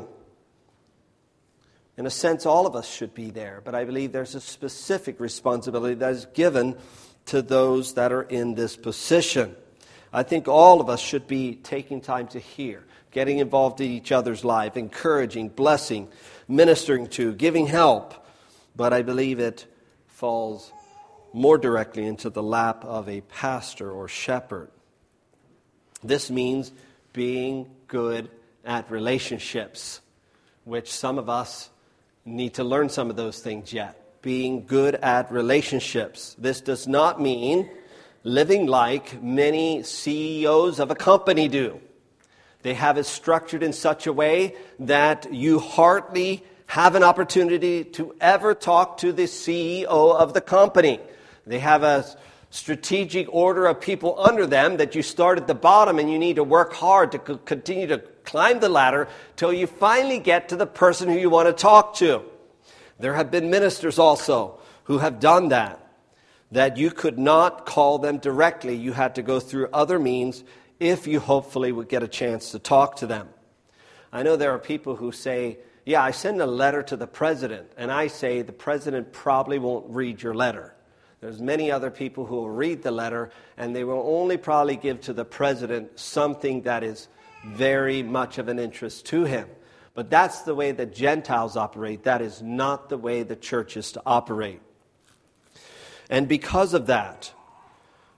In a sense, all of us should be there, but I believe there's a specific responsibility that is given to those that are in this position. I think all of us should be taking time to hear, getting involved in each other's life, encouraging, blessing, ministering to, giving help. But I believe it falls more directly into the lap of a pastor or shepherd. This means being good at relationships, which some of us need to learn some of those things yet. Being good at relationships. This does not mean living like many CEOs of a company do. They have it structured in such a way that you hardly have an opportunity to ever talk to the CEO of the company. They have a strategic order of people under them that you start at the bottom and you need to work hard to continue to climb the ladder till you finally get to the person who you want to talk to. There have been ministers also who have done that you could not call them directly. You had to go through other means if you hopefully would get a chance to talk to them. I know there are people who say, yeah, I send a letter to the president, and I say the president probably won't read your letter. There's many other people who will read the letter, and they will only probably give to the president something that is very much of an interest to him. But that's the way the Gentiles operate. That is not the way the church is to operate. And because of that,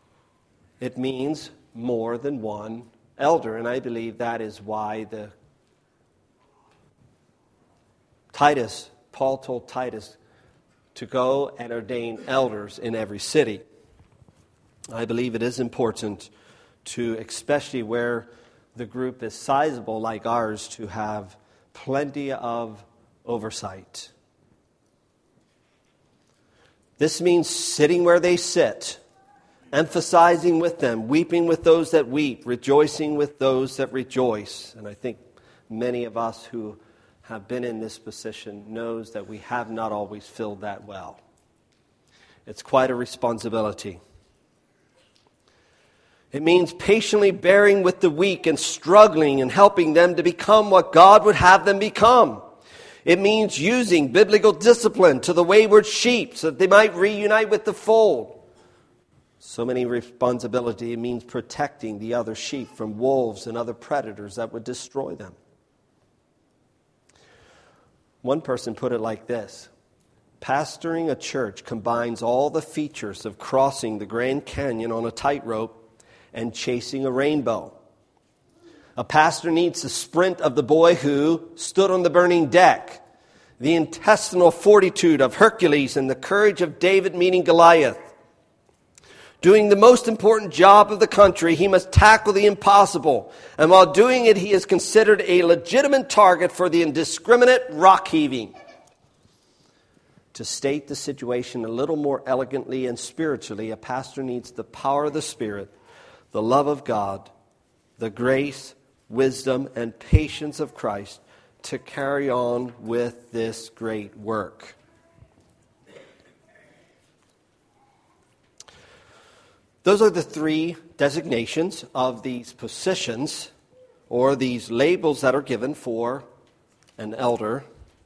it means more than one elder. And I believe that is why the Paul told Titus to go and ordain elders in every city. I believe it is important to, especially where the group is sizable like ours, to have plenty of oversight. This means sitting where they sit, emphasizing with them, weeping with those that weep, rejoicing with those that rejoice. And I think many of us who have been in this position knows that we have not always filled that well. It's quite a responsibility. It means patiently bearing with the weak and struggling and helping them to become what God would have them become. It means using biblical discipline to the wayward sheep so that they might reunite with the fold. So many responsibility. It means protecting the other sheep from wolves and other predators that would destroy them. One person put it like this: pastoring a church combines all the features of crossing the Grand Canyon on a tightrope and chasing a rainbow. A pastor needs the sprint of the boy who stood on the burning deck, the intestinal fortitude of Hercules, and the courage of David meeting Goliath. Doing the most important job of the country, he must tackle the impossible. And while doing it, he is considered a legitimate target for the indiscriminate rock heaving. To state the situation a little more elegantly and spiritually, a pastor needs the power of the Spirit, the love of God, the grace, wisdom, and patience of Christ to carry on with this great work. Those are the three designations of these positions, or these labels that are given for an elder.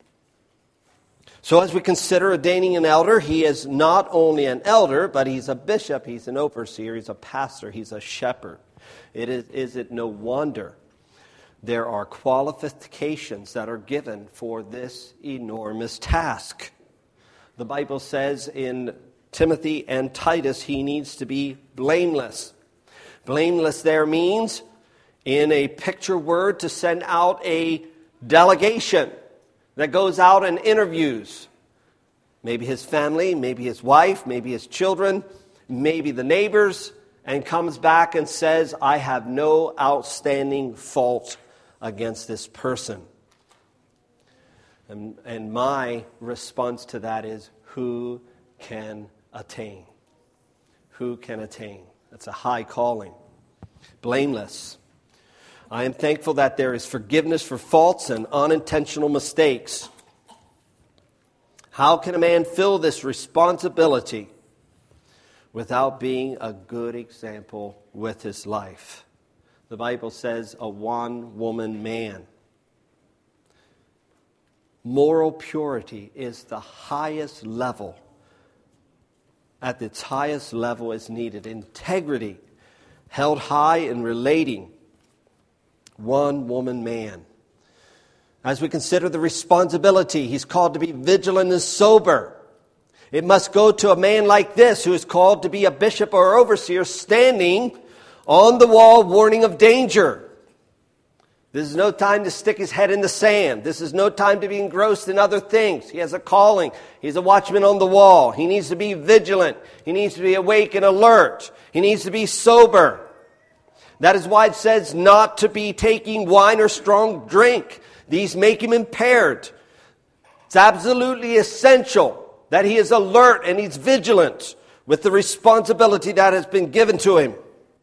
So as we consider ordaining an elder, he is not only an elder, but he's a bishop, he's an overseer, he's a pastor, he's a shepherd. Is it no wonder there are qualifications that are given for this enormous task? The Bible says in Timothy and Titus, he needs to be blameless. Blameless there means, in a picture word, to send out a delegation that goes out and interviews. Maybe his family, maybe his wife, maybe his children, maybe the neighbors, and comes back and says, I have no outstanding fault against this person. And my response to that is, who can attain? Who can attain? That's a high calling. Blameless. I am thankful that there is forgiveness for faults and unintentional mistakes. How can a man fill this responsibility without being a good example with his life? The Bible says a one-woman man. Moral purity is the highest level. At its highest level is needed. Integrity held high in relating. One-woman man. As we consider the responsibility, he's called to be vigilant and sober. It must go to a man like this, who is called to be a bishop or overseer, standing on the wall warning of danger. This is no time to stick his head in the sand. This is no time to be engrossed in other things. He has a calling. He's a watchman on the wall. He needs to be vigilant. He needs to be awake and alert. He needs to be sober. That is why it says not to be taking wine or strong drink. These make him impaired. It's absolutely essential that he is alert and he's vigilant with the responsibility that has been given to him.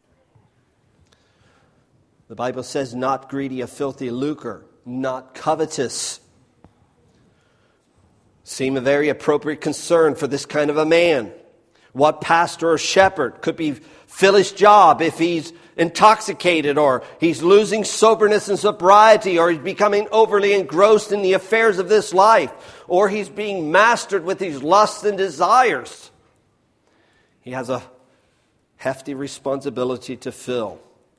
The Bible says not greedy of filthy lucre, not covetous. Seem a very appropriate concern for this kind of a man. What pastor or shepherd could fill his job if he's intoxicated, or he's losing soberness and sobriety, or he's becoming overly engrossed in the affairs of this life, or he's being mastered with his lusts and desires? He has a hefty responsibility to fill.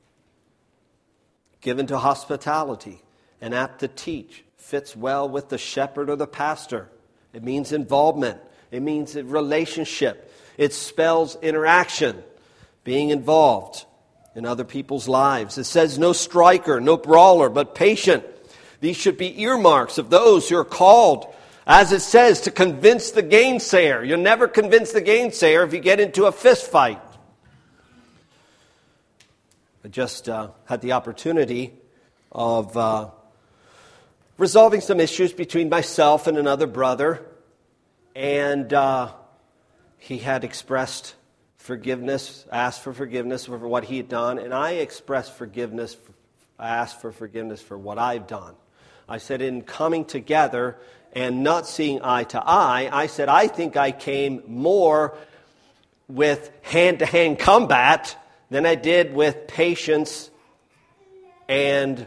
Given to hospitality and apt to teach, fits well with the shepherd or the pastor. It means involvement. It means a relationship. It spells interaction, being involved in other people's lives. It says no striker, no brawler, but patient, These should be earmarks of those who are called, as it says, to convince the gainsayer. You'll never convince the gainsayer if you get into a fist fight. I just had the opportunity of resolving some issues between myself and another brother. And he had expressed forgiveness, asked for forgiveness for what he had done. And I expressed forgiveness, asked for forgiveness for what I've done. I said, in coming together and not seeing eye to eye, I said, I think I came more with hand-to-hand combat than I did with patience and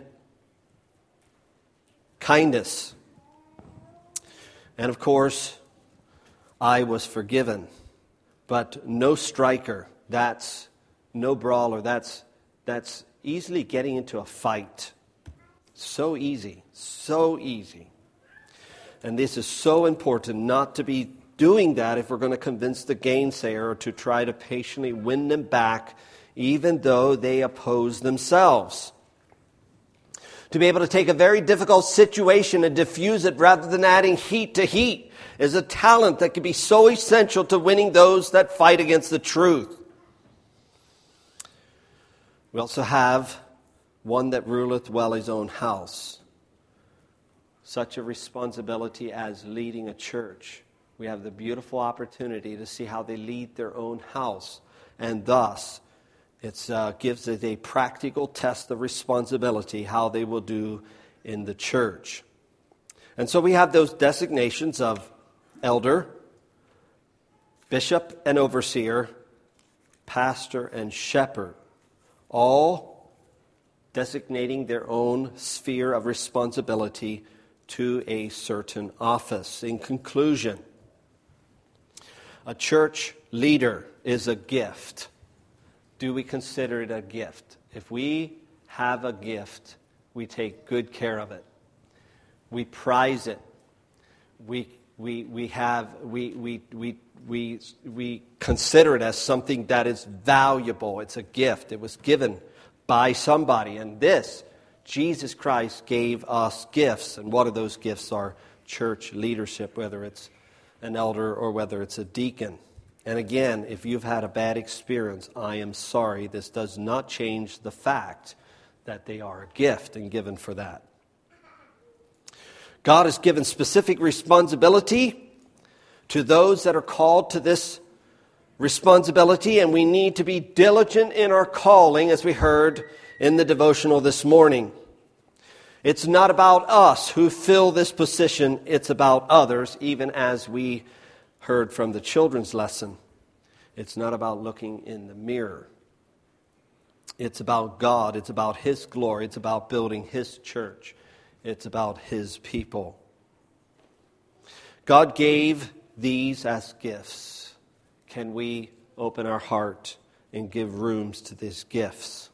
kindness. And of course, I was forgiven. But no striker, that's no brawler, that's easily getting into a fight. So easy, so easy. And this is so important not to be doing that if we're going to convince the gainsayer or to try to patiently win them back, even though they oppose themselves. To be able to take a very difficult situation and diffuse it rather than adding heat to heat is a talent that can be so essential to winning those that fight against the truth. We also have one that ruleth well his own house. Such a responsibility as leading a church. We have the beautiful opportunity to see how they lead their own house. And thus, it gives us a practical test of responsibility, how they will do in the church. And so we have those designations of elder, bishop and overseer, pastor and shepherd, all designating their own sphere of responsibility to a certain office. In conclusion, a church leader is a gift. Do we consider it a gift? If we have a gift, we take good care of it. We prize it. We consider it as something that is valuable. It's a gift. It was given by somebody. And this, Jesus Christ gave us gifts. And one of those gifts are church leadership, whether it's an elder or whether it's a deacon. And again, if you've had a bad experience, I am sorry. This does not change the fact that they are a gift and given for that. God has given specific responsibility to those that are called to this responsibility, and we need to be diligent in our calling, as we heard in the devotional this morning. It's not about us who fill this position, it's about others, even as we heard from the children's lesson. It's not about looking in the mirror. It's about God. It's about His glory. It's about building His church. It's about His people. God gave these as gifts. Can we open our heart and give rooms to these gifts?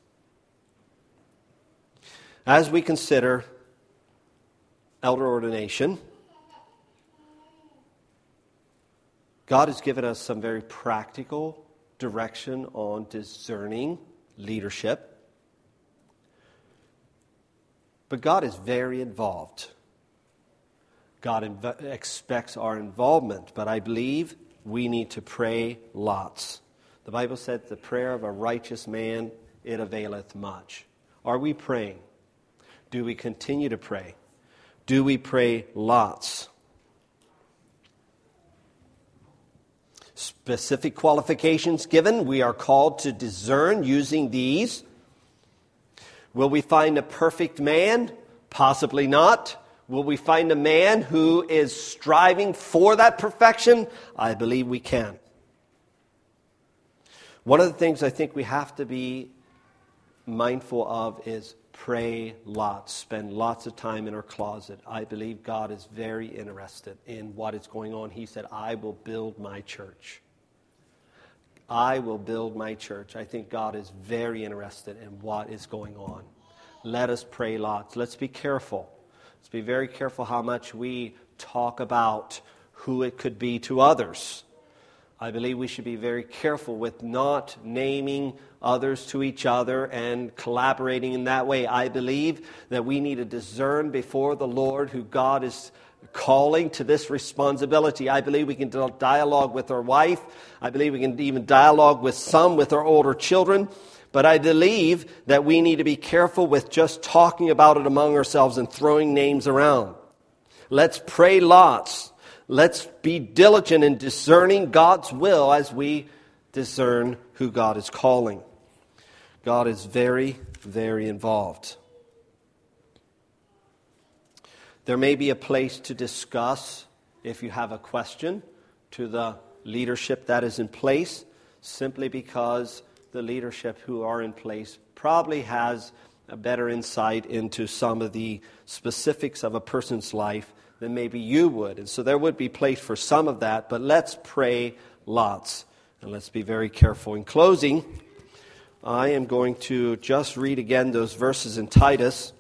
As we consider elder ordination, God has given us some very practical direction on discerning leadership. But God is very involved. God expects our involvement, but I believe we need to pray lots. The Bible said, the prayer of a righteous man, it availeth much. Are we praying? Do we continue to pray? Do we pray lots? Specific qualifications given. We are called to discern using these. Will we find a perfect man? Possibly not. Will we find a man who is striving for that perfection? I believe we can. One of the things I think we have to be mindful of is pray lots. Spend lots of time in our closet. I believe God is very interested in what is going on. He said, I will build my church. I will build my church. I think God is very interested in what is going on. Let us pray lots. Let's be careful. Let's be very careful how much we talk about who it could be to others. I believe we should be very careful with not naming others to each other and collaborating in that way. I believe that we need to discern before the Lord who God is calling to this responsibility. I believe we can dialogue with our wife. I believe we can even dialogue with our older children. But I believe that we need to be careful with just talking about it among ourselves and throwing names around. Let's pray lots. Let's be diligent in discerning God's will as we discern who God is calling. God is very, very involved. There may be a place to discuss, if you have a question, to the leadership that is in place, simply because the leadership who are in place probably has a better insight into some of the specifics of a person's life than maybe you would. And so there would be place for some of that, but let's pray lots. And let's be very careful. In closing, I am going to just read again those verses in Titus.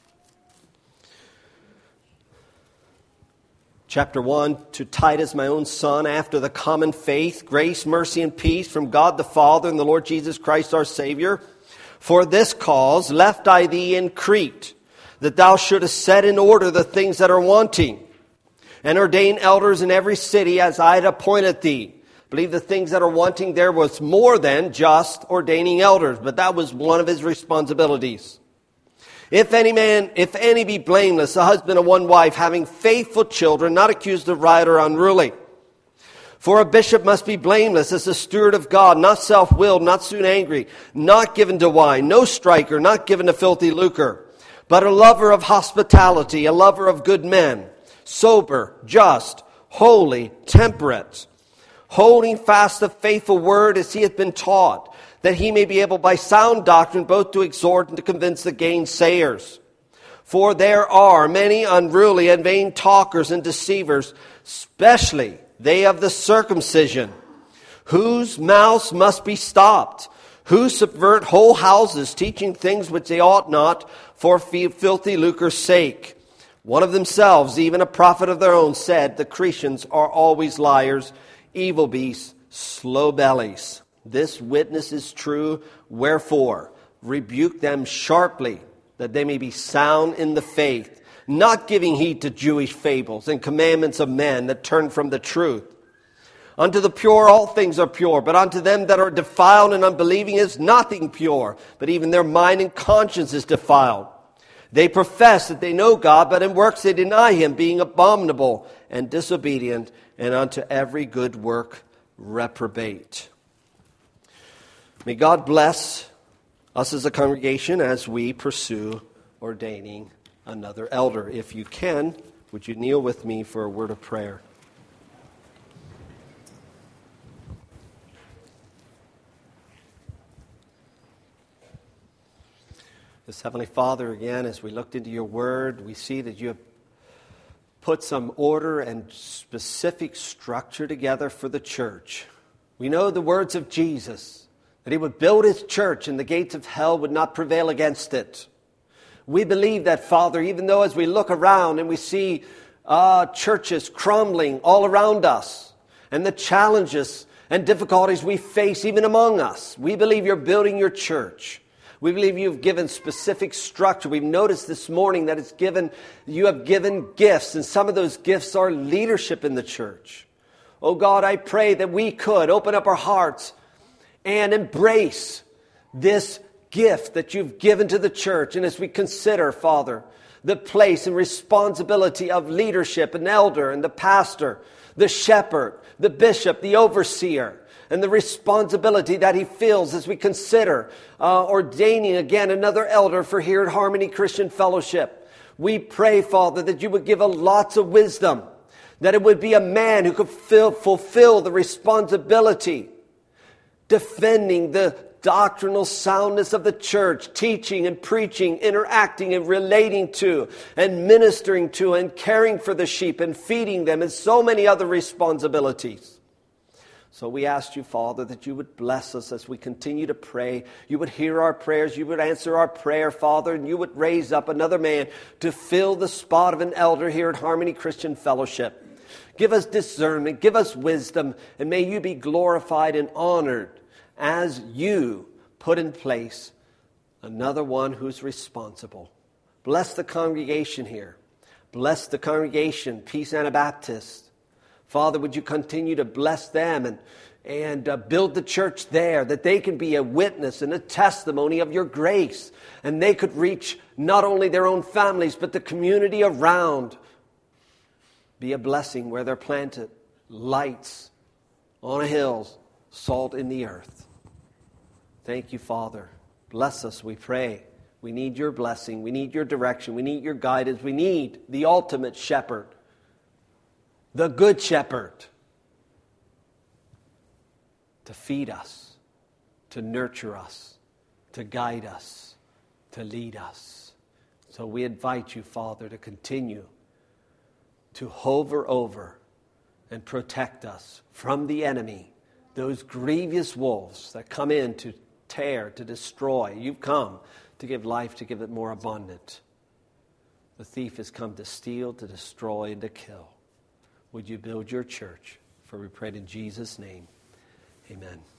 Chapter 1, to Titus, my own son, after the common faith, grace, mercy, and peace from God the Father and the Lord Jesus Christ our Savior. For this cause left I thee in Crete, that thou shouldest set in order the things that are wanting, and ordain elders in every city as I had appointed thee. I believe the things that are wanting there was more than just ordaining elders, but that was one of his responsibilities. If any be blameless, a husband of one wife, having faithful children, not accused of riot or unruly. For a bishop must be blameless as a steward of God, not self-willed, not soon angry, not given to wine, no striker, not given to filthy lucre, but a lover of hospitality, a lover of good men, sober, just, holy, temperate, holding fast the faithful word as he hath been taught, that he may be able by sound doctrine both to exhort and to convince the gainsayers. For there are many unruly and vain talkers and deceivers, especially they of the circumcision, whose mouths must be stopped, who subvert whole houses, teaching things which they ought not, for filthy lucre's sake. One of themselves, even a prophet of their own, said, the Cretians are always liars, evil beasts, slow bellies. This witness is true, wherefore rebuke them sharply, that they may be sound in the faith, not giving heed to Jewish fables and commandments of men that turn from the truth. Unto the pure all things are pure, but unto them that are defiled and unbelieving is nothing pure, but even their mind and conscience is defiled. They profess that they know God, but in works they deny him, being abominable and disobedient, and unto every good work reprobate. May God bless us as a congregation as we pursue ordaining another elder. If you can, would you kneel with me for a word of prayer? This Heavenly Father, again, as we looked into your word, we see that you have put some order and specific structure together for the church. We know the words of Jesus, that he would build his church and the gates of hell would not prevail against it. We believe that, Father, even though as we look around and we see churches crumbling all around us and the challenges and difficulties we face even among us, we believe you're building your church. We believe you've given specific structure. We've noticed this morning that you have given gifts, and some of those gifts are leadership in the church. Oh God, I pray that we could open up our hearts and embrace this gift that you've given to the church. And as we consider, Father, the place and responsibility of leadership, an elder and the pastor, the shepherd, the bishop, the overseer, and the responsibility that he feels as we consider ordaining again another elder for here at Harmony Christian Fellowship. We pray, Father, that you would give us lots of wisdom, that it would be a man who could fulfill the responsibility, defending the doctrinal soundness of the church, teaching and preaching, interacting and relating to, and ministering to, and caring for the sheep and feeding them, and so many other responsibilities. So we ask you, Father, that you would bless us as we continue to pray. You would hear our prayers. You would answer our prayer, Father, and you would raise up another man to fill the spot of an elder here at Harmony Christian Fellowship. Give us discernment. Give us wisdom. And may you be glorified and honored as you put in place another one who's responsible. Bless the congregation here. Bless the congregation, Peace Anabaptist. Father, would you continue to bless them and build the church there, that they can be a witness and a testimony of your grace. And they could reach not only their own families, but the community around. Be a blessing where they're planted. Lights on a hill, salt in the earth. Thank you, Father. Bless us, we pray. We need your blessing. We need your direction. We need your guidance. We need the ultimate shepherd, the good shepherd, to feed us, to nurture us, to guide us, to lead us. So we invite you, Father, to continue to hover over and protect us from the enemy, those grievous wolves that come in to tear, to destroy. You've come to give life, to give it more abundant. The thief has come to steal, to destroy, and to kill. Would you build your church? For we pray in Jesus' name. Amen.